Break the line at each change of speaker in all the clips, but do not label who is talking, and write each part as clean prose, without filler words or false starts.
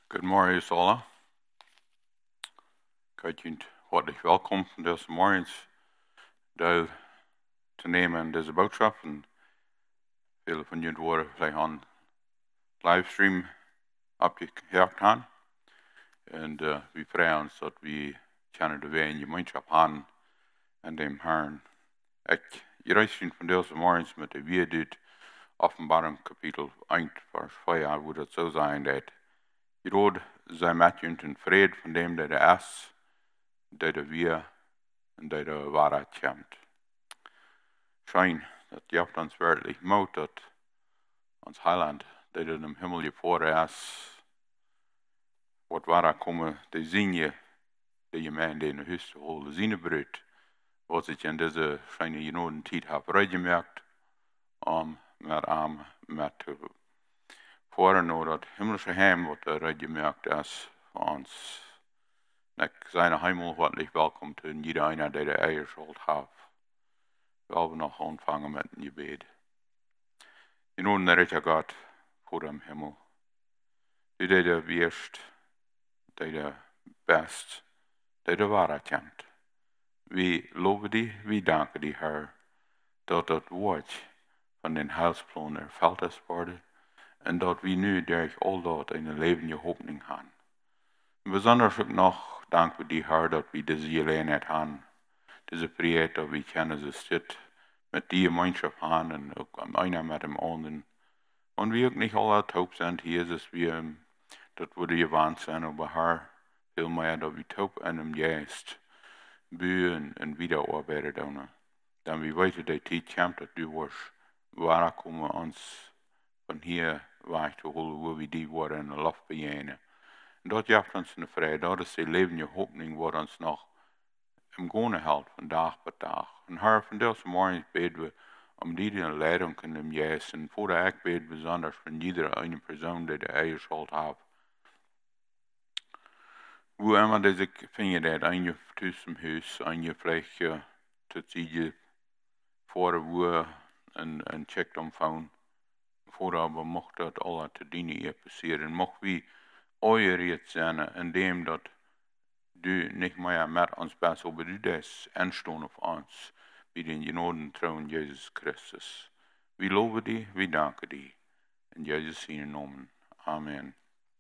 Guten Morgen, ihr alle. Kijk je hartlich welkom des morgens deel te nemen aan deze boodschap. En vele van jullie worden vielleicht aan livestream abgehakt haben. En we freuen uns dat we kunnen de wij in gemeenschap hebben en dem Herrn. Ik reis van deze morgens met de Weerduut Offenbarung Kapitel 1 vers 2 wo dat zo zijn dat je rood zijn met je in vrede van dem dat er is, dat er weer en dat er waarheid komt. Schijn dat jaft ons werkelijk moed dat ons heiland dat in dem Himmel geboren is, wat waarheid komen, de zien je, dat je mij in de huis te holen, zien brood, wat ik in deze schijne genoten tijd heb uitgemerkt, met voor dat himmlische heim wat er uitgemerkt is voor ons. Ik zijn hemel hartlich welkom te jeder einer, der de eier schuld heeft. Wel we nog ontvangen met een gebed. Je nun der Gott vor dem Himmel. Du der wirst, der best, der Wahrheit kennt. Wir loben dich, wir danken dich, Herr, dat das Wort von den Heilsplan erfüllt ist worden und dat wir nu durch all dat eine levende Hoffnung haben. Besonders auch noch danken wir dir, Herr, dat wir diese Gelegenheit haben, diese Freiheit, dass wir können so steht mit dir Gemeinschaft haben und auch einer mit dem anderen. Und wir auch nicht alle taub sind, Jesus, wir, das würde gewarnt sein, aber Herr, viel mehr, dass wir taub in dem Geist bühen und wiederarbeiten dann. Dann wir weiter die Zeit kommt, dass du wirst, wahrer kommen uns von hier weg zu holen, wo wir die Worte in der Luft begegnen. Und dort jaft uns eine Freude, dort ist die lebende Hoffnung, was uns noch im Gone hält, von Tag bei Tag. Und Herr, von diesem Morgen beten wir die Leitung in dem Geist. Und vor der ich bete besonders von jeder eine Person, die die Eier Schuld hat. Wo immer diese Finger dat eine Tuss im Haus, eine vielleicht zu ziehen, vor der Uhr ein Check umfangen. Vor aber mocht das alle te dienen hier passieren. Mocht wie euer jetzt sein, indem dat du nicht mehr mit uns bist, aber du das anstehen auf uns, wie den Genoden Thron Jesus Christus. Wir loben dich, wir danken dich. In Jesus seinen Namen. Amen.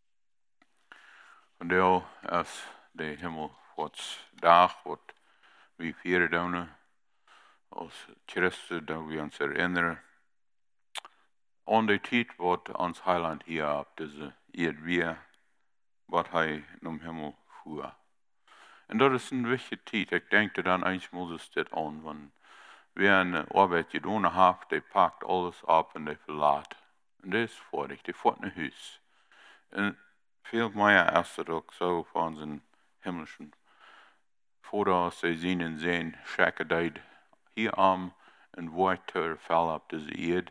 Und der ist der Himmel, was Tag, was wir vieren dann, als Christus, da wir uns erinnern, an die Zeit, was uns Heiland hier ab, diese wir, was er im Himmel fuhr. Und das ist eine wichtige Zeit. Ich denke dann eigentlich muss es das an, wenn wer eine Arbeit getan hat, der packt alles ab und der verlässt. Und das ist fertig, der fährt nach Haus. Und viel mehr ist das auch so von unseren himmlischen Vater, die sehen, schäke deit hier am und weiter Fall ab diese Erde.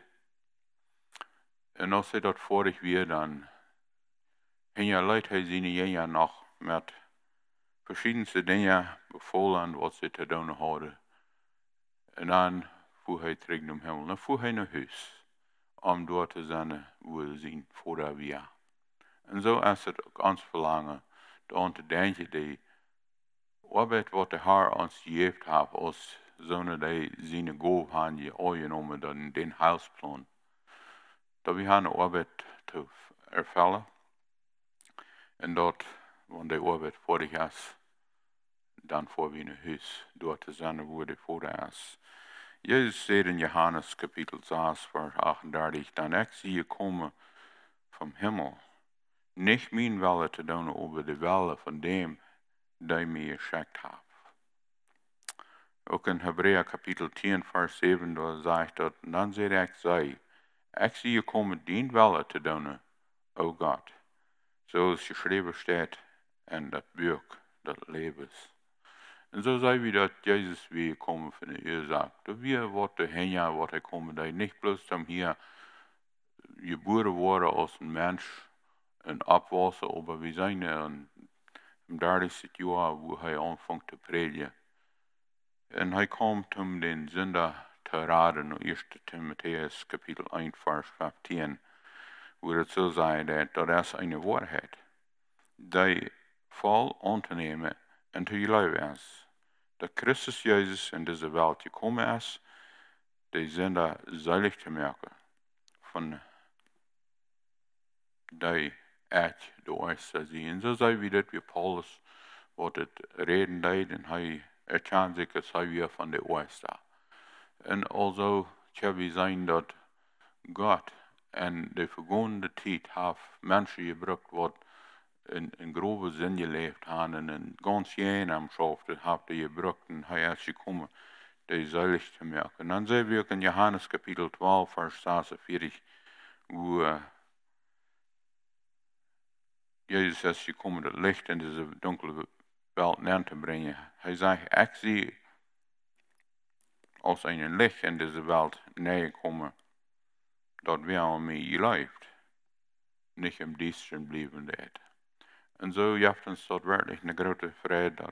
Und als sie dort fertig wird, dann haben ja Leute, die ja noch mit verschiedenste Dinge befohlen, was sie zu tun hadden. En dan fuhr hij terug naar de hemel. Dan fuhr hij naar huis. Om dort te zijn, wo er zijn voordat we. En zo is het ook ons verlangen. Om te denken, die arbeid wat de Heer ons gegeven heeft, als zonen die zijn golf hebben genomen, dan den heilsplan. Dat we een arbeid te ervullen. En dat, wanneer de arbeid fertig is, dan voor we naar huis, dort te zijn, wo de voordat is. Jesus zei in Johannes Kapitel 6, vers 38, dan ik zie komen vom Himmel, nicht mijn Wille te doen over de Wille van dem, die mij geschickt heeft. Ook in Hebräer Kapitel 10, vers 7, daar zegt dat, dan zei ik zie komen dien Wille te doen, o God, zoals geschreven staat in dat boek des Lebens. En zo zei we dat Jezus weer komen van de Ursache. Dat we wat heen wat hij komen, dat niet bloß om hier geboren worden als een mens en opwassen, maar we zijn in het 30 jaar wo hij aanvangt te predigen. En hij komt om den Sünder te raden, in 1 Timotheus Kapitel 1, vers 15, wo het zo zei dat is een waarheid. die vol aan te nemen en te geloven is. Dat Christus Jezus in deze wereld gekomen is, die zijn daar zalig te maken van die uit de oosten zien. Zo zei wie dat wie Paulus wat het reden deed en hij erkent zich als hij weer van de oosten. En also kan we zijn dat God en de vergangene tijd heeft mensen gebruikt wat in grove zin geleefd hebben en een ganz jaren am schafte heeft hij gebruikt en hij is gekomen die zalig te maken. En dan zien we ook in Johannes kapitel 12 vers 46 wo Jezus is gekomen het licht in deze donkere wereld neer te brengen. Hij zegt, ik zie als een licht in deze wereld neerkomen, dat we aan mij leeft, niet im Diensten blijven deed. En zo heeft ons dat werkelijk een grote vrede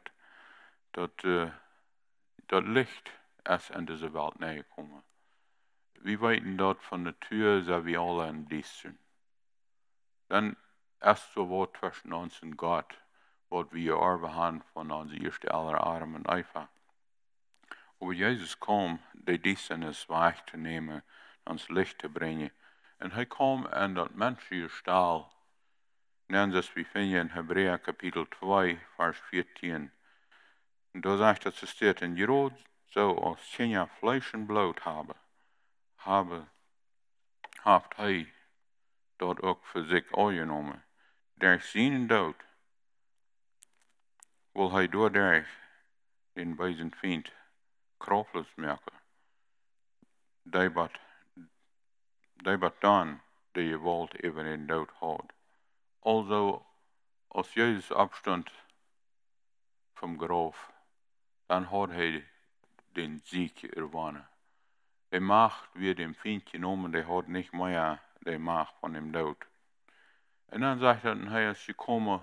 dat licht is in deze wereld neerkomen. We weten dat van natuur zijn we alle in Diensten. Dan is zo wat tussen ons en God, wat we erven hebben van onze eerste aller Adam en Eva. Aber Jezus kwam de Dienstnis weg te nemen, ons licht te brengen. En hij kwam in dat menselijke staal. Net we vinden in Hebreeën kapitel 2, vers 14. En daar zegt dat ze staat, en Jeroen zou als geen vlees en bloed heeft hij dat ook voor zich aangenomen. Der zijn dood wil hij door den bij zijn vriend krachtlos maken. Die wat dan de gewalt even in dood houdt. Also, als Jezus opstond vom graf, dan had hij den Sieg erwonnen. De macht wird dem Feind genomen, der hat nicht mehr die macht van dem dood. En dan zegt hij is gekomen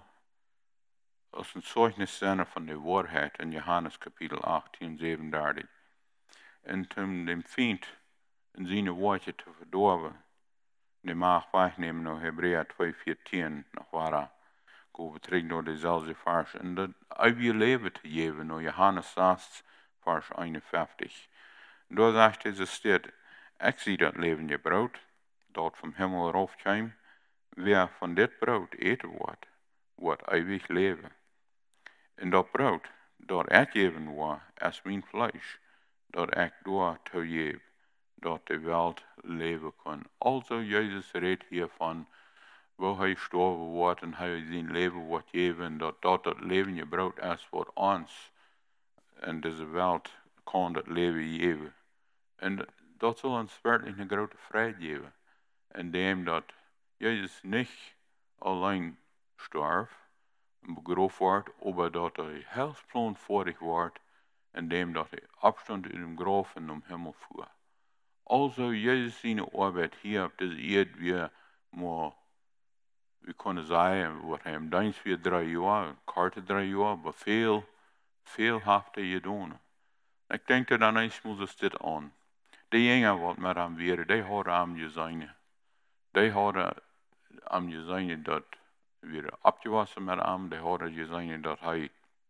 als een zeugnis van de waarheid in Johannes kapitel 18, 37. En toen dem Feind in zijn woordje te verdorven, de macht wegnemen naar Hebreeën 2, 14, nog waar go terug naar dezelfde vers. En dat eeuwige leven te geven naar Johannes 6, vers 51. En daar zegt deze staat, ik zie dat levende brood, dat vom Himmel erafkwam, wer van dit brood eten wordt eeuwig leven. En dat brood, dat ik geven wordt, is mijn vlees, dat ik door te geven, dat de wereld leven kan. Also Jezus redt hiervan, waar hij gestorven wordt en hij zijn leven wordt geven, dat levende brood is wat ons in deze wereld kan dat leven geven. En dat zal ons werkelijk een grote vrede geven. Indem dat Jezus niet alleen starf en begraven wordt, maar dat hij heilsplan voordig wordt, indem dat hij opstond in hem graf en om hemel voer. Also Jezus zijn arbeid hier op deze eerd weer maar, we kunnen zeggen, wat hij hem denkt voor 3 jaar, korte 3 jaar, maar veel heeft hij gedaan. Ik denk dat dan eens moet het dit aan. De jongen wat met hem weer, die hadden hem gezien. Die hadden hem gezien dat we opgewassen met hem. Die hadden gezien dat hij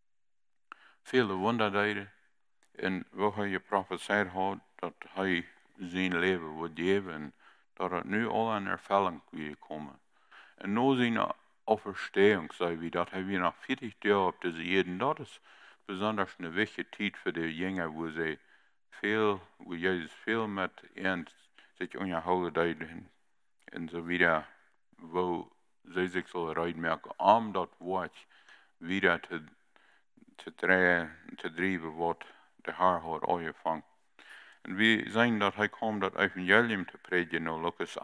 vele wonderen deed. En waar hij geprofeteerd had, dat hij zijn leven would geven. En dat het nu al in ervulling weer komen. En na zijn auferstehung, zei we, dat hij weer nog 40 jaar op deze Erde. Dat is besonders een wichtige tijd voor de jongen, waar Jezus veel met zich onderhouden deden. En zo weer, waar zij zich zullen uitmerken om dat woord weer te drijven wat de Heer had aangevangen. En we zien dat hij kwam dat evangelium te prediken naar Lucas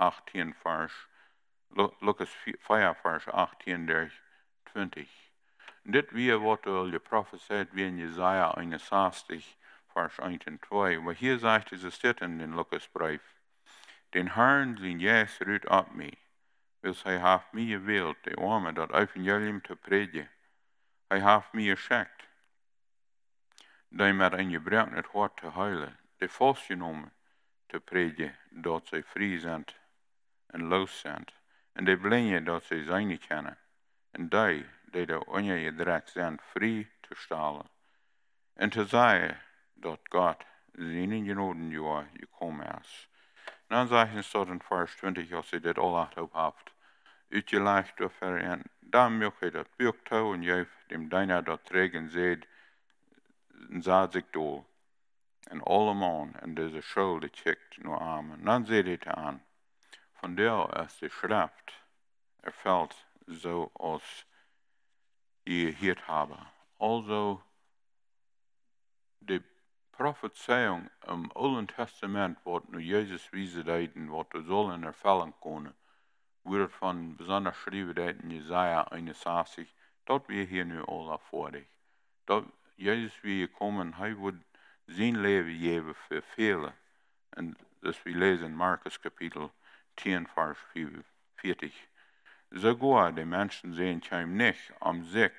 4 vers 18 20. En dit weer wat al geprofeteerd weer in Jesaja 61 vers 1 en 2. Maar hier zegt es staat in den Lukasbrief. Den Herrn zijn geest ruht op mij, wils hij heeft mij gewild, de armen dat evangelium te prediken. Hij heeft mij geschikt, die met een gebroken het hart te heilen, de vastgenomen te prediken, dat zij vrij zijn en los zijn, en de blinden dat zij zijn kennen, en die die de onjedrekt zijn vrij te stellen. En te zeggen dat God zijn genoden jou gekomen is. Dan zeggen ze in vers 20, als je dit al op haft, uitgelegd door en dan moet je dat buik toe en je dem deiner dat tregen zet, en zet zich doel. En allemaal en deze schuld checkt nur amen. Dan zet het aan. Van der is de schrift erfällt zo als je hier hebben. Also de Prophezeiung im Alten Testament, wat nu Jezus wiese deiden, wat er sollen erfallen kunnen, wordt van besonders schrijven in Jesaja 61, dat wir hier nu al voor dich. Dat Jezus wie komen, hij wordt zijn leven geven voor velen. En dus we lezen Markus kapitel 10, vers 44. Sogar de mensen zijn hem niet om zich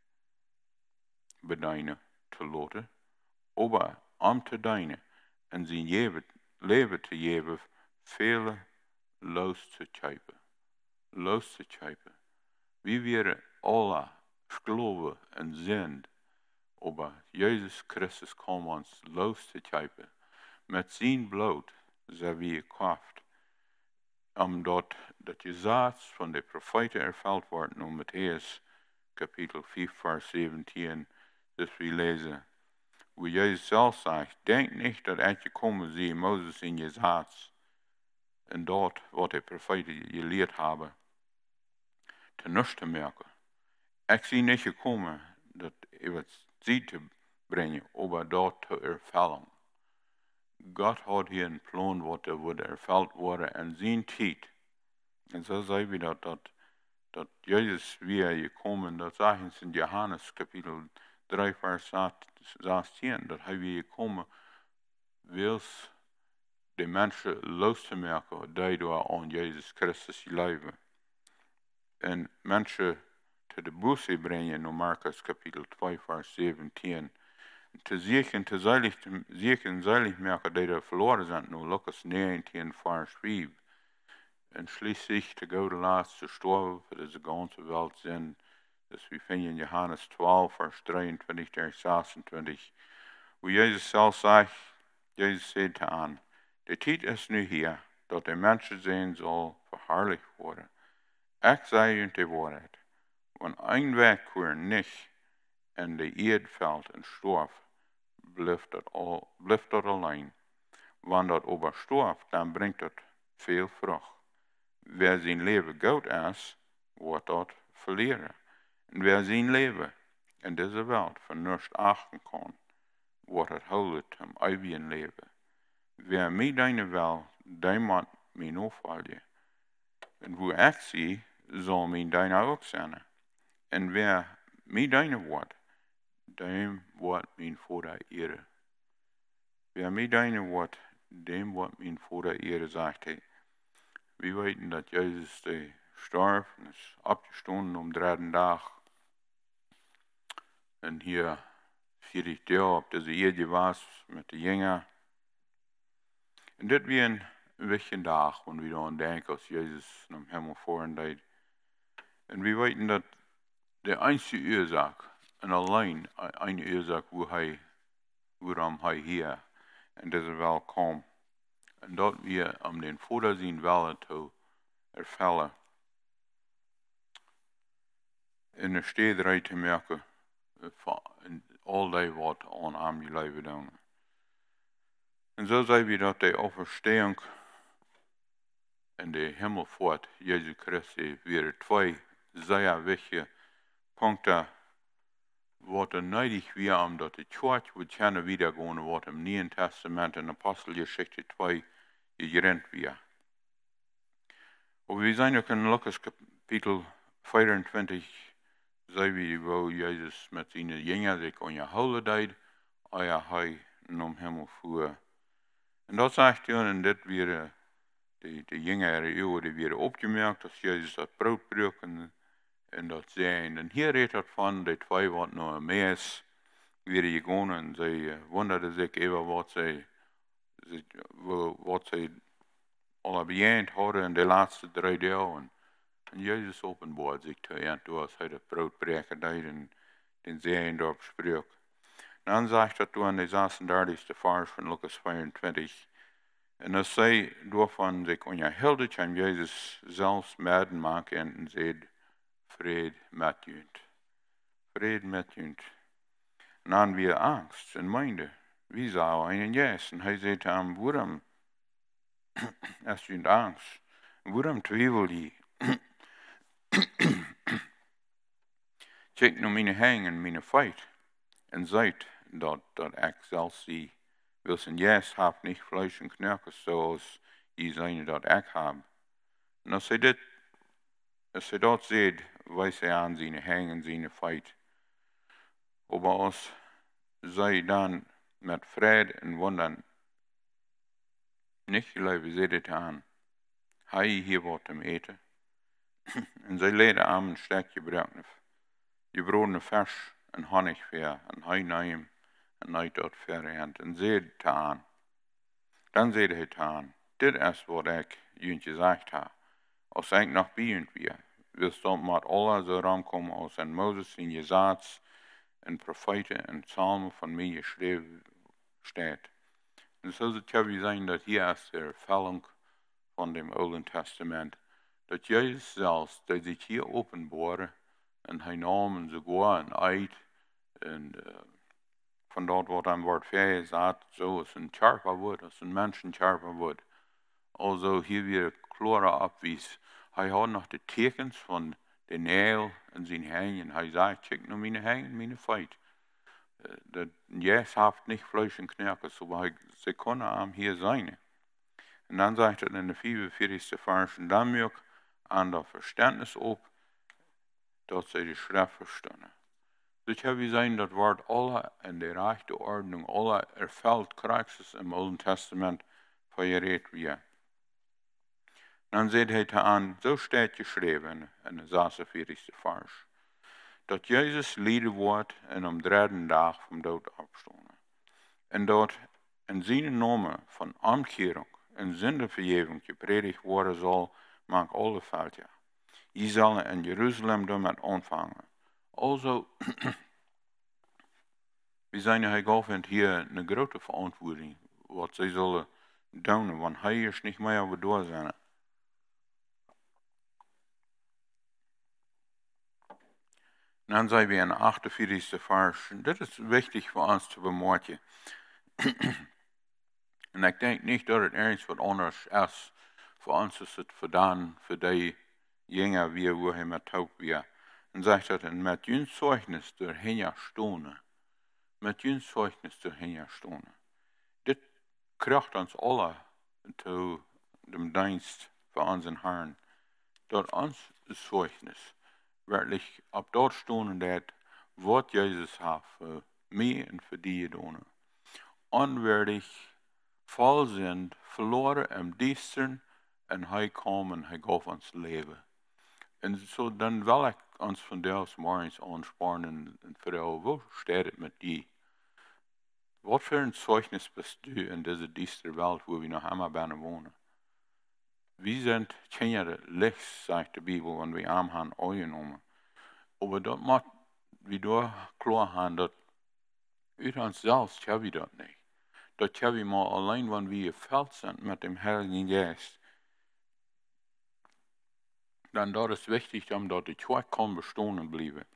bedienen te laten, aber om te dienen en zijn leven te geven, vele los te kijken. Los te kijken. Wie wir alle geloven en zijn, aber Jezus Christus komt ons los te kijken. Met zijn bloed zijn we gekraft, omdat dat gezag van de profeten erfüllt wordt in Matthäus kapitel 5 vers 17. Dus we lezen, wo Jezus zelf zegt, denk niet dat het gekomen zie Moses in gezag en dat wat de profeten geleerd hebben, te niets te merken. Ik zie niet gekomen dat het zie te brengen, maar dat te ervullen. God had hier een plan wat er wordt ervuld worden en zijn tijd. En zo zei we dat Jezus weer gekomen, dat zeggen ze in Johannes kapitel 3 vers 16, dat hij weer gekomen wils de mensen los te maken daardoor aan Jezus Christus leven. En mensen te de boete brengen in Markus kapitel 2 vers 17. Te zeilig merken die er verloren zijn, nu Lukas 19 vers 5. En schließlich te Gode laatste sterven voor deze ganze Welt zijn. Dus we vinden in Johannes 12 vers 23 tot 26. Wo Jezus zelf zegt, Jezus zei aan, de tijd is nu hier, dat de mensen zijn zal verherrlicht worden. Ik zei u de waarheid, wanneer een werkkoer niet in de eerd valt en storf, blijft dat alleen. Wanneer dat overstorft, dan brengt dat veel vrucht. Wer zijn leven goed is, wordt dat verleren. En wer zijn leven in deze wereld voor niets achten kan, wordt het houden hem eeuwig leven. Wer mij dienen wil, die moet mij navolgen. En hoe ik zie, zal mij dienen ook zijn. En wer mij dienen wordt, dem wordt mijn Vader eren. Wer mij dienen wordt, dem wordt mijn Vader eren, zegt hij. We weten dat Jezus starf en is opgestaan om 3 dag. En hier 40 dagen op deze eerde was met de jongeren. En dit weer een wichtige dag, wanneer we dan denken als Jezus naar de hemel voeren deed. En we weten dat de einzige oorzaak, en alleen een oorzaak waarom hij hier in deze wereld kwam, en dat we om den Vader zijn willen te ervullen. En er staat eruit te merken, in al die wat aan hem geleven doen. En zo zijn we dat de auferstehung en de hemelvaart Jezus Christus weer 2 zeer wichtige punten wat er nodig weer omdat de kerk wordt gerne wiedergaan wat im Nieuwen Testament in Apostelgeschichte 2 gegrond weer. We zijn ook in Lukas kapitel 24, zijn we wo Jezus met zijn jongeren zich aan je houden deed, hij naar hemel voer. En dat zegt hij, en dit weer de jongeren eeuwen die weer opgemerkt, dat Jezus dat brood brak en dat zijn. En hier redt het van de 2 wat naar Emmaus weer gegaan en zij wonderden zich even wat zij al beëindigd hadden in de laatste 3 dagen. En Jezus openbaart zich te en toe als hij de broodbreker deed en den Zeeendorp spreekt. Dan zegt dat toen de 36e vers van Lucas 24. En als zij daarvan zich onderhielden, kan Jezus zelfs midden maken en zei, vrede met junt. Vrede met junt. En dan weer angst en meende, wie zou einen yes? En hij zei hem, waarom hast junt angst? Waarom twijfel je? Kijk nu mijn hang en mijn feit. En zijt dat ik zal zie. Wil zijn yes habt niet vlees en knurken zoals je zijn dat ik heb. En als hij dat zegt, wijst hij aan zijn hang en zijn feit. Aber als zij dan met vrede en wonderen niet geloven zitten aan, hij hier wat te eten. En zij leiden aan een stukje gebroden vers en honigveer en hij neem en hij dat verhand en zei het aan. Dan zei hij aan, dit is wat ik jullie gezegd heb. Als ik nog bij jullie weer, wil stond met alle zo rankomen als en Mozes in Jezaats en profeten en psalmen van mij geschreven staat. En zo het kan zijn dat hier is de ervulling van dem Oude Testament, dat Jezus zelfs, dat zich hier openbaren en hij nam sogar een eid en van dat wat aan wordt vergezet, zo als een scherper woord, als een mensen scherper woord. Also hier weer klare afwies. Hij had nog de tekens van de nail in zijn hang en hij zei, kijk naar mijn hang en mijn feit. Dat Jes heeft niet vlees en knurken, so ze kunnen hem hier zijn. En dan zegt het in de 44e vers, en dan merk aan dat verständnis op, dat zij de schrift verstaan. Dus hebben we zijn dat wordt alle in de rechte ordnung, alle erfüllt krijgt im Alten Testament vergereed weer. Dan zegt hij aan, zo staat geschreven in de 46e vers, dat Jezus lijden wordt en om derde dag van dood opstonden. En dat in zijn naam van omkering en zindevergeving gepredigt worden zal, maakt alle veld ja. Je zal in Jeruzalem damit ontvangen. Also, we zijn hij gaf hier een grote verantwoording, wat zij zullen doen, want hij is niet meer over door zijn. Dan zijn we in de 48e vers, dit is wichtig voor ons te bemerken. En ik denk niet dat het ergens wat anders is. Voor ons is het gedaan, voor die jongen wie wo hij met taub weer. En zegt dat met jullie zeugnis doorheen ja stonen. Met jullie zeugnis doorheen ja stonen. Dit krijgt ons alle toe de dienst voor onze Herrn. Dat ons zeugnis werkelijk op dat stonen dat wat Jezus heeft voor mij en voor die doen. Onwaardig, vol zijn, verloren en diesteren en hij kwam en hij gaf ons leven. En zo dan wil ik ons vandaag morgens aansporen en vertellen, hoe staat het met die? Wat voor een zeugnis bist du in deze diestere wereld waar we nog einmal bijna wonen? We zijn kinderen lichts, zegt de Bijbel, wanneer we aan haben aangenomen. Aber dat moet we door klar hebben dat uit ons zelfs hebben we dat niet. Dat hebben we maar alleen wanneer we gevuld zijn met dem Heiligen Geest. Dan dat is wichtig, omdat de twee kan bestaan blijven.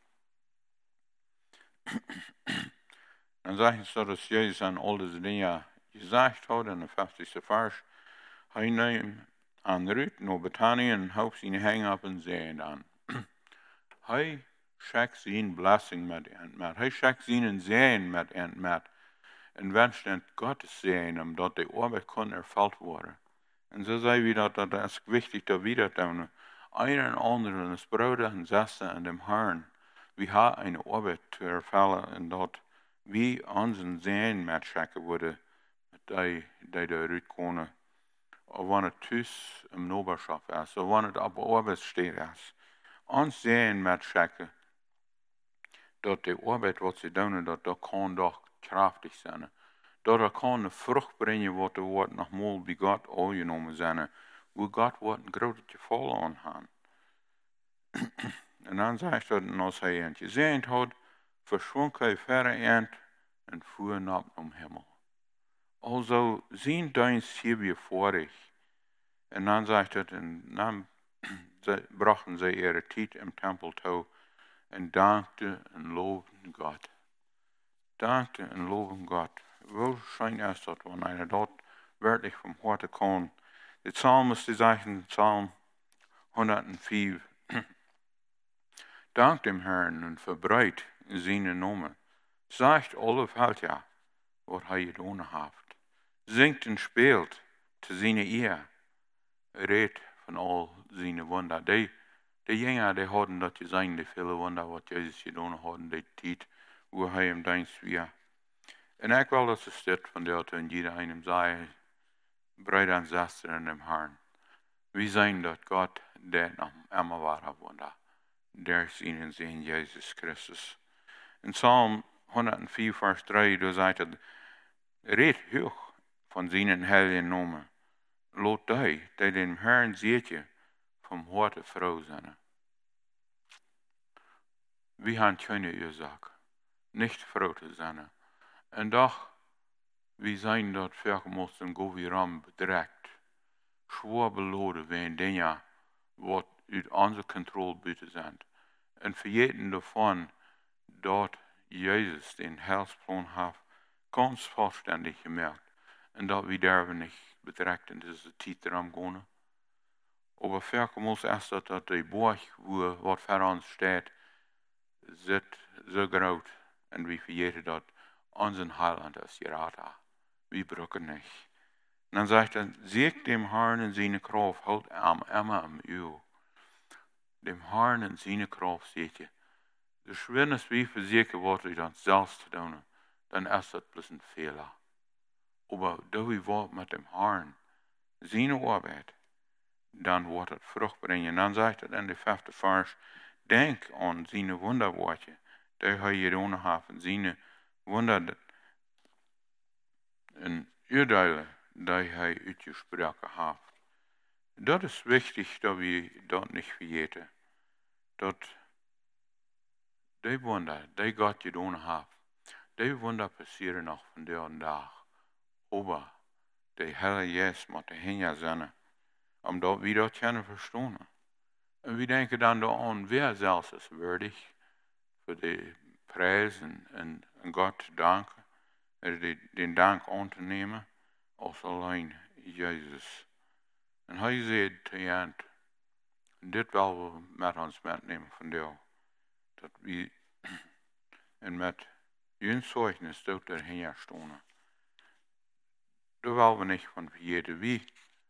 Dan zeggen ze dat Jezus aan al deze dingen gezegd had in de 50e vers. Hij neemt aan Ruth naar Bethanien en houdt zijn hang op en zei dan. Hij schenkt zijn blessing met. Hij schenkt zijn zegen met. En wenscht het God te zijn, omdat de arbeid kon ervuld worden. En zo zei we dat is wichtig dat we dat doen. Een en ander als broeder en zuster in dem Herrn. We hebben een arbeid te ervullen en dat we onze zegen metchecken worden met die eruit komen. Of wanneer het thuis in Noberschap is, of wanneer het op de arbeidsstede is. Ons zegen metchecken dat de arbeid wat ze doen, dat kan toch krachtig zijn. Dat kan de vrucht brengen wat er wordt nogmaals bij God aangenomen zijn. Waar God wordt een grote geval aan hebben. En dan zegt dat, en als hij eentje gezegd had, verschwonk hij verre eind en voer naar om hemel. Also zien deins hier weer vorig. En dan zegt het, en dan brachten zij ihre tijd im Tempel toe en dankte en loofden Gott. Dankte en loofden Gott. Wo schön ist das, wenn einer dort wirklich vom Harte kommt. Der Psalmist, die sagt in Psalm 105, dankt dem Herrn und verbreitet seine Namen. Sagt alle Weltjahr, was hij gedaan heeft. Zingt en speelt te zijn eer. Redt van al zijn wunder. De jongen die hadden dat gezien, de vele wunder wat Jezus gedaan hadden, die tijd, waar hij hem dienst weer. En ik wil dat ze staat van dat en jeder einem zei, breid aan zaster in dem Herrn. We zijn dat God deed nam immer wahre wunder. Der zijn in Jezus Christus. In Psalm 104, vers 3, da sagt er, red hoch von seinen heiligen Namen. Lot die dem Herrn zietje vom Harte froh zijn. Wir haben keine Ursache, nicht froh zu sein. Und doch, wir zijn dort vergemost en go weer aan bedreigt. Schwer beloden werden Dinge, wat uit onze Kontrolle buiten zijn. En vergeten davon, dort Jesus den Heilsplan hat, ganz vollständig gemerkt. Und dass wir darüber nicht bedreigt in diese Zeit dran gehen. Aber verkommen ist das, dass die Burg, wo was für uns steht, sind so groß. Und wir vergeten, dass unser Heiland ist gerade. Wir brücken nicht. Und dann sagt er, sieg dem Herrn in seine Kraft, halt immer am Öl. Dem Herrn in seine Kraft, seht ihr. Dus wanneer we verzekerd worden dat zelfs te doen, dan is dat bloß een Fehler. Aber da wir wat mit dem Herrn, seine Arbeit, dann wird het Frucht bringen. Dan sagt er in de 5. Vers, denk an seine Wunderworte, die hij gedaan heeft, seine Wunder en Urteile, die hij uitgesproken heeft. Dat is wichtig, dat we dat niet vergeten. Dat die Wunder, die Gott gedaan heeft, die Wunder passieren nog van der dag. Aber die Heilige Jezus moet hinja zijn, omdat we dat kunnen verstaan. En we denken dan aan, wer zelfs is würdig voor de prijs en Gott danken, den Dank aan te nemen, als alleen Jezus. En hij zei te eind, dit willen we met ons metnemen van jou. Dat we en met hun zeugnis dat erheen staan. Dat willen we niet van vergeten. Wie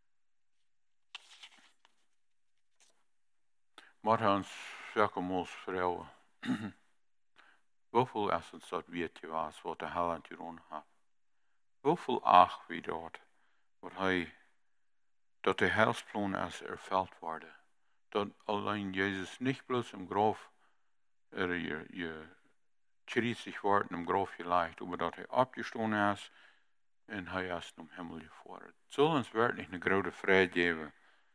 moet ons verkomens vrouwen. Hoeveel is het dat weet je was wat de Heiland gedaan heeft? Hoeveel acht wie dort, wat hij, dat de heilsplan is ervuld worden. Dat alleen Jezus niet bloß im Graf je triestig wordt im Graf geleicht, aber dat hij opgestaan is en hij is zum Himmel gefahren. Het zal ons werkelijk een grote vrede geven.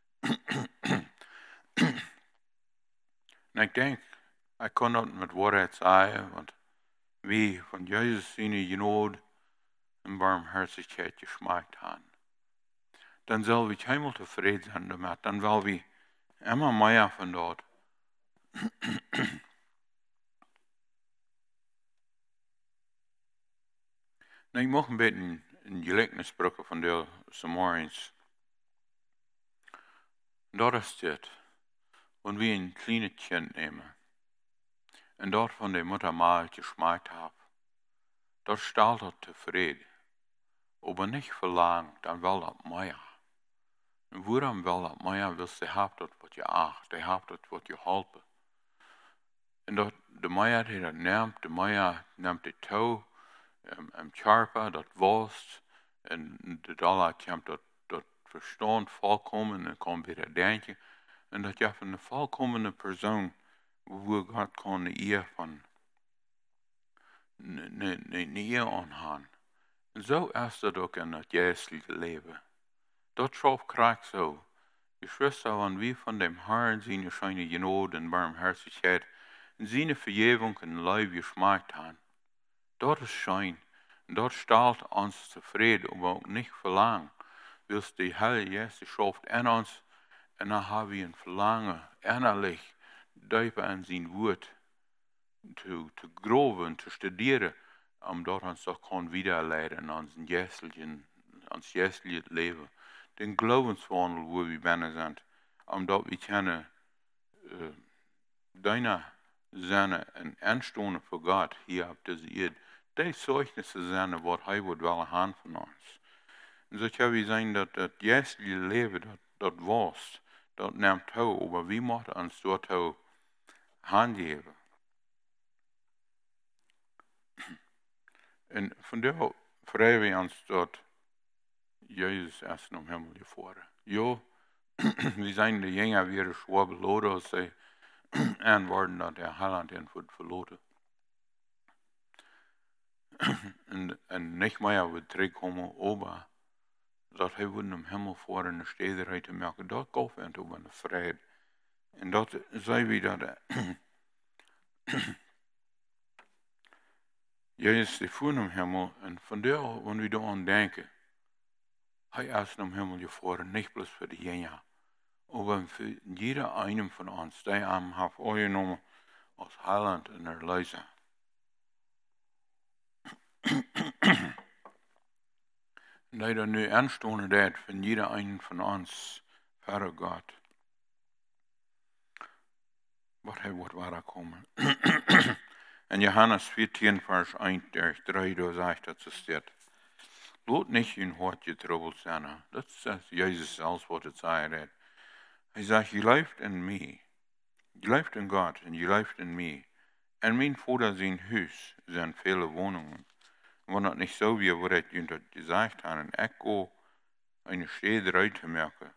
En ik denk, ik kan dat met woorden zeggen, want wie van Jezus zijn genade en barmherzigheid geschmaakt hebben. Dan zal we helemaal tevreden zijn damit. Dan wil we immer meer van dat. Nou, ik mag een beetje een gelijkenis spreken van de Samariërs. Dat is dit. Wanneer we een kleine kind nemen en dat van de moeder maal geschmaakt hebben, dat stelt dat tevreden. Aber nicht verlangt, dan wel dat meer. En waarom wel dat meer? Wil ze hebben dat wat je acht, die hebben dat wat je helpen. En dat de meer die dat neemt, de meer neemt die touw, en charpa, dat worst, en de dollar komt dat verstand volkomen en kan weer denken. En dat je van een volkomene persoon, waar God kan de eer van, een eer aanhaan. En zo is dat ook in het geestelijke leven. Dat schoof krijgt zo. Geschwister, wenn wir von dem Herrn seine scheine Genade und Barmherzigkeit und seine Vergebung in Leib geschmeckt haben, dort ist Schein, und dort stellt uns zufrieden, aber auch nicht verlangen, willst die Heilige Geist schafft in uns, und dann haben wir ein Verlangen, innerlich, tiefer an sein Wort zu groben, zu studieren, dort uns doch kann wiederleiten an ans geistliche Leben. Den Glaubenswandel, wo wir binnen sind, dort wir können deine Sinne en aanstonden voor God hier op deze eerd. Die Zeugnisse zijn wat hij wil willen haben van ons. En zo kan we zijn dat het geestelijke leven dat was, dat neemt toe, maar wie moeten ons dort toe handgeven. En vandaar vragen we ons dat Jezus is om Himmel gevoerd. Jo, we zijn de jongen weer schwab beloden als zij aanworden dat der Heiland ihn wird verloren. En nicht mehr wird terugkomen, aber dat hij wordt im Himmel voor in de steden te merken, dat gaf en over de vrijheid. En dat zei we dat Jezus die voert im Himmel en vandaar, wenn we daaraan denken, hij is im Himmel gevoerd, nicht bloß für die Jünger, aber für jeder einen von uns, der am hat aufgenommen als Heiland und Erlöser. Und der nu aanstonden dat von jeder einen von uns, Vater Gott, wat hij wordt waarkomen. In Johannes 14, Vers 1, 3, da sagt dat ze staat, laat nicht in hart getrouweld zijn. Dat zegt Jezus zelfs wat het zei. Hij zegt, je leeft in mij. Je leeft in God en je leeft in mij. En mijn Vader zijn huis zijn vele woningen. Wanneer het niet zo wie wat ik dat gezegd heb, en ik ga een stede uit te merken.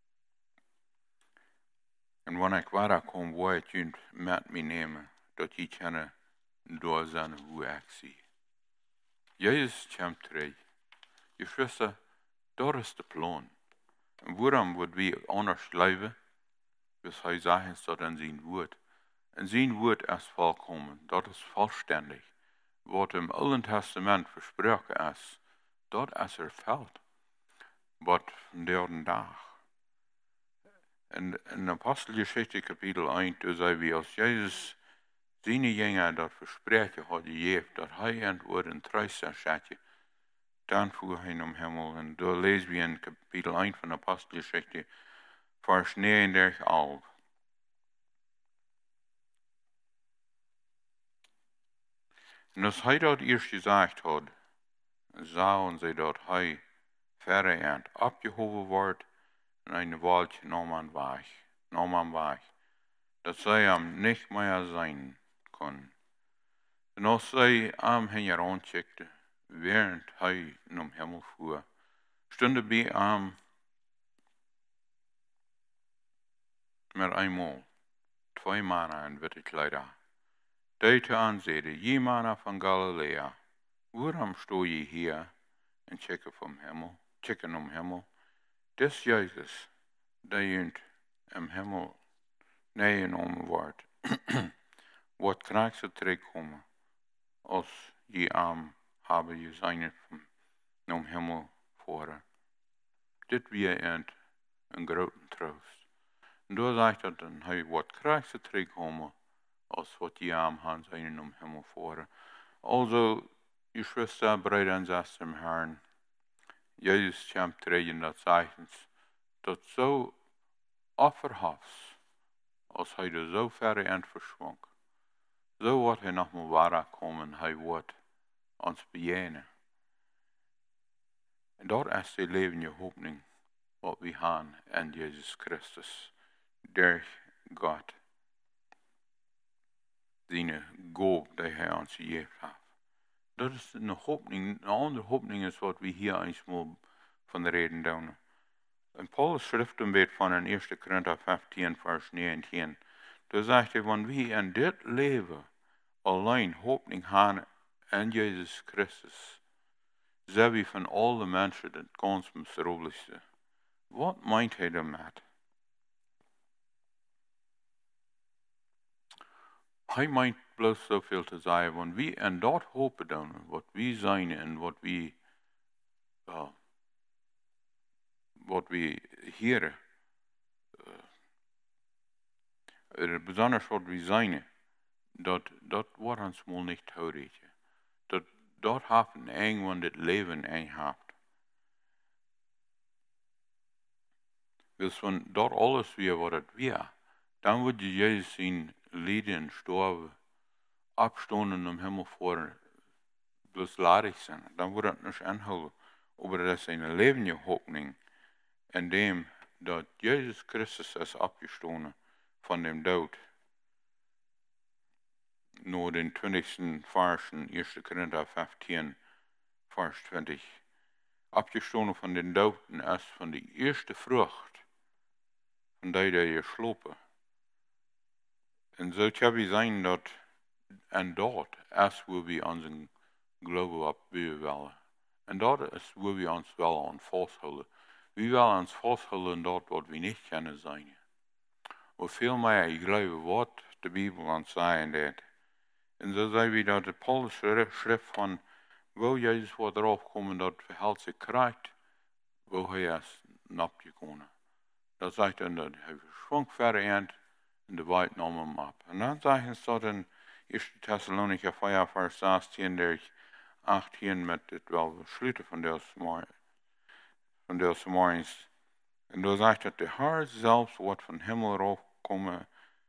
En wanneer ik waar kom, wil ik je met me nemen, dat je kan door zijn hoe ik zie. Jezus komt terug. Je zuster, dat is de plan. En waarom worden we anders leven? Dus hij zegt dat in zijn woord. En zijn woord is volkomen, dat is vollständig. Wat im Alten Testament versprochen is, dat is erfüllt. Wat van der dag. In Apostelgeschichte Kapitel 1, da zei we als Jezus seine Jünger dat versprechen had gegeven, dat hij antwoord in 30 zetje, dan voer hij om Himmel. En daar lezen we in Kapitel 1 van Apostelgeschichte, Vers 39 auf. En als hij dat eerst gezegd had, zagen zij dat hij verre opgehoven wordt en een woordje nam aan weg, dat zij hem niet meer zijn kon. En als zij hem heen rondkijkte, während hij om Himmel voer, stonden bij hem met eenmaal 2 mannen in witte kleider. Deute aanzeide, je mannen van Galilea, waarom sto je hier en kijken om Himmel? Des Jezus, die im Himmel neergenomen wordt, wordt krijgt ze terugkomen, als je hem hebben je zijn om Himmel voeren. Dit weer een grote troost. En door zegt dat dan, hij wordt krijgt ze terugkomen, als wat je hem hebben zijn om Himmel voeren. Also, je zuster, broeder en zuster im Herrn, Jezus komt terug in dat zeichens, dat zo offerhafs, als hij er zo ver in verschwonk. Zo wordt hij nog maar waar komen, hij wordt ons bejenen. En dat is de levende hoopning, wat we hebben in Jezus Christus, door God. Zijn goop die hij ons gegeven heeft. Dat is een hoopning, een andere hoopning is wat we hier eenmaal van reden doen. En Paulus schrift een beetje van in 1 Korinther 15, vers 19. Daar zegt hij, wanneer we in dit leven alleen hoopning hebben in Jezus Christus, zijn we van alle mensen het ganz miserabelste. Wat meint hij daarmee? Hij meint bloos zoveel te zeggen, want wie en dat hopen dan, wat wie zijn en wat we hier, besonders wat we zijn, dat wordt ons mal niet houden. Dat heeft een eng, want het leven eng heeft. Dus van dat alles weer wat het weer, dan wordt je Jezus zien lijden en sterven, abstonden om Himmel voor bloos ladig zijn. Dan wordt het niet aanhouden. Maar dat is een levende hoopning in dem dat Jezus Christus is opgestonden van dem dood. Naar den 20. vers in 1 Korinther 15, vers 20. Opgestonden van den dood en is van de eerste vrucht van die je slopen. En zo kan we zijn dat en dat is waar we onze geloof op willen. En dat is waar we ons wel aan vasthouden. We willen ons vasthouden in dat wat we niet kunnen zijn. Of veel meer, ik geloof wat de Bijbel ons zei dat. En zo zijn we dat de Paulus schrift van, wil Jezus wat erop komen dat verhaalt zich krijgt, wil hij is napgekomen. Dat zegt dan dat hij schwung verder eind en de wijd nam hem op. En dan zeggen ze dat in 1 Thessalonica 4, vers 16, der 18 met het wel besluiten van deze morgens. En dan zegt dat de Heer zelfs wat van hemel erop komen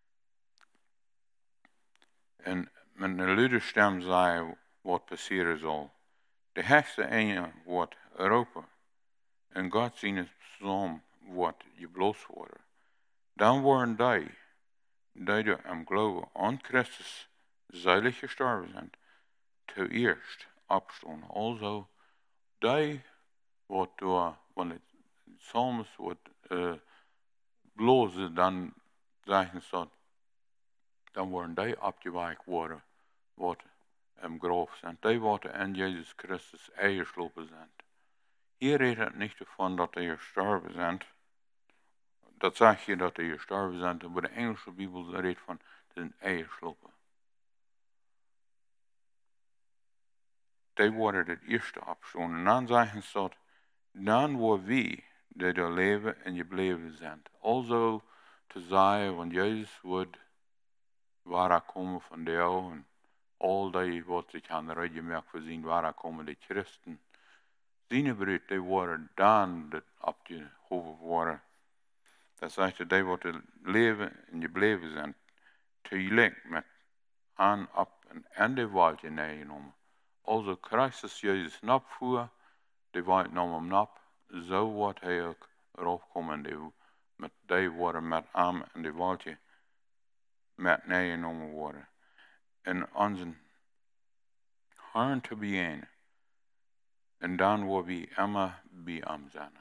en met een luide stem zei wat passeren zal. De hekste ene wordt roepen en God zien het psalm wordt gebloosd worden. Dan worden die am geloven aan Christus zeilig gestorven zijn, te eerst opstaan. Also, die wat door, wanneer het psalms wordt blozen, dan zeggen ze dat, dan worden die opgewekt worden, wat im graf zijn. Die worden in Jezus Christus eingeslopen zijn. Hier redt het niet van dat die gestorven zijn. Dat zeg je dat die gestorven zijn, maar de Engelse Bijbel redt van zijn eingeslopen. Die worden het eerste opstaan. En dan zeggen ze dat, dan worden wie die er leven en gebleven zijn. Also te zeggen, want Jezus wordt waar komen van jou en al die wat zich aan de reden merkt voor zien waar komen de christen. Zijn broed, die worden dan opgehoven worden. Dat zegt dat die wat leven en gebleven zijn. Tegelijk met aan op en de wald neergenomen. Also Christus Jezus napvoer, de wald nam hem nap, zo wordt hij ook erop komen met die worden met aan en de waldje met neergenomen worden. En onze Herrn te bijeen. En dan worden we immer bij hem zijn.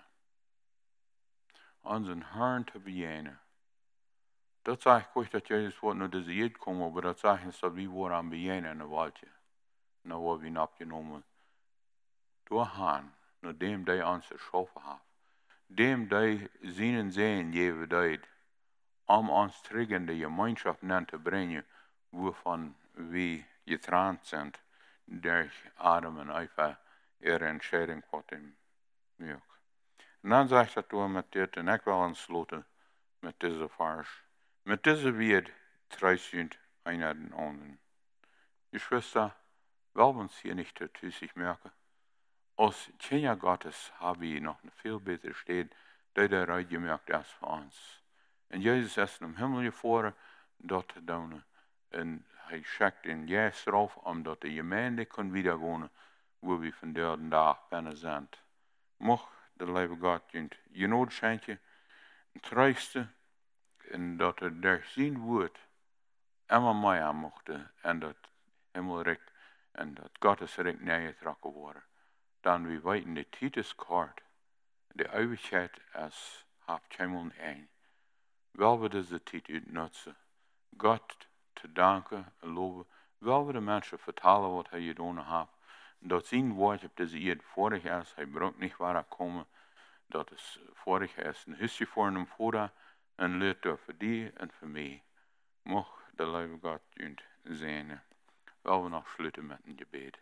Onze Herrn te bijeen. Dat zeg ik ook dat Jezus wordt naar deze eerd komen, maar dat zeggen ze dat we worden aan bijeen in de waldje. En dan worden we opgenomen door Herrn, naar dem die ons geschaffen heeft. Dem die zijn geven deed, om ons terug in de gemeenschap naar te brengen, waarvan we getraind zijn, door Adam en Eva, ihre entscheiding wat hem merkt. En dan zegt dat door met dit, en ik wil aansluiten met deze vers. Met deze weer treizend einer den anderen. Geschwister, wollen wir uns hier nicht sich merken? Als Kinder Gottes haben wir noch een veel beter steed, der eruit gemerkt is voor ons. En Jezus is in de hemel gevorderd dat te doen. En hij schickt een juist erop, omdat de gemeente kan wiederwonen, waar we van de dag binnen zijn. Mocht de lieve God je nood schenken, een truiste, en dat er daar zien wordt, immer meer aan mochten, en dat hemelrijk, en dat Gottes rijk neergetrokken worden. Dan we weten, de tijd is kort, de eeuwigheid is, heeft helemaal een. Wel we deze tijd uitnutzen, God te danken en loven, wel we de mensen vertellen wat hij gedaan heeft, dat zijn woord op deze eerd vorig is, hij brengt niet waar hij komen, dat is vorig is een huisje voor hem voeren, en leert door voor die en voor mij. Mocht de lieve God kunt zijn. Wel we nog sluiten met een gebed.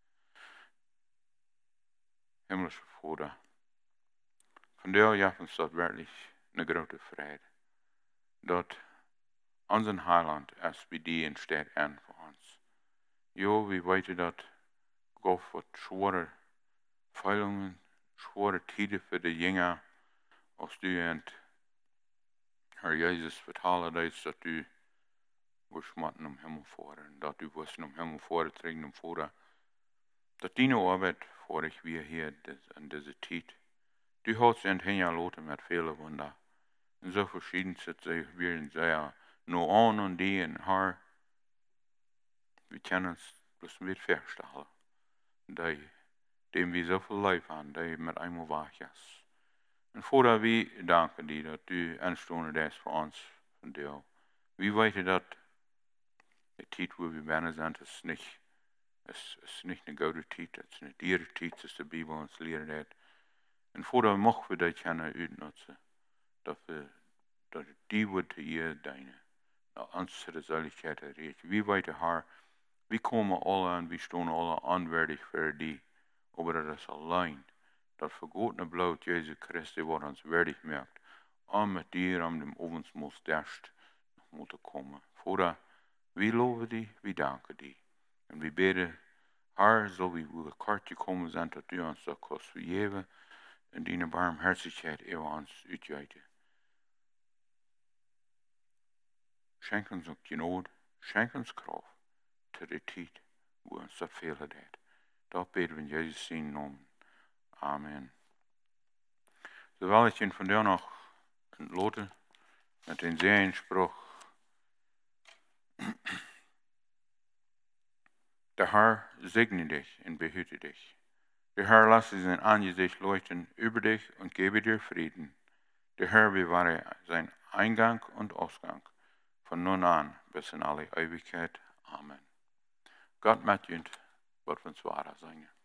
Himmlische Vater, von dir jagen uns dort wirklich eine große Freude, dort unseren Heiland erst bei dir entsteht an für uns. Jo, wie weit dort Gott wird schwere Feilungen, schwere Tiden für die Jünger, als du und Herr Jesus vertalen deed, dat du geschmatten om Himmel voeren, dat du wisten om Himmel voeren, trinken om voeren, dat die arbeid voor ik weer hier in deze tijd. Du hast in hen loten met vele wunder. En zo verschieden zit ze weer in zij, no aan en die en haar. We kunnen ons bloß weer verstellen. Die, dem we zoveel lijf aan, die met eenmaal wacht is. En voordat we danken die dat du aanstonden is voor ons, van jou. We weten dat de tijd waar we bijna zijn, is niet een goede tijd, het is een diere tijd, zoals de Bijbel ons leren heeft. En voordat mogen we dat kunnen uitnutzen, dat die wordt hier dienen. Dat ons de zaligheid recht. We weten haar, we komen alle aan, we staan alle aanwaardig voor die, maar dat is alleen. Dat vergotene bloed Jezus Christus wat ons waardig maakt, om met dir am dem ovensmos derst nog moeten komen. Voordat we loven die, we danken die. En we bidden haar, zo we willen kartje komen zijn, dat u ons dat kost vergeven, en die barmherzigheid eeuw ons uitjuiten. Schenk ons ook genade, schenk ons kracht, te de tijd, waar ons dat veel deed. Dat bidden we in Jezus zijn naam. Amen. Terwijl ik van jou nog ontloten met een zegenspruch. Der Herr segne dich und behüte dich. Der Herr lasse sein Angesicht leuchten über dich und gebe dir Frieden. Der Herr bewahre sein Eingang und Ausgang von nun an bis in alle Ewigkeit. Amen. Gott mit und wird uns wahrer sein.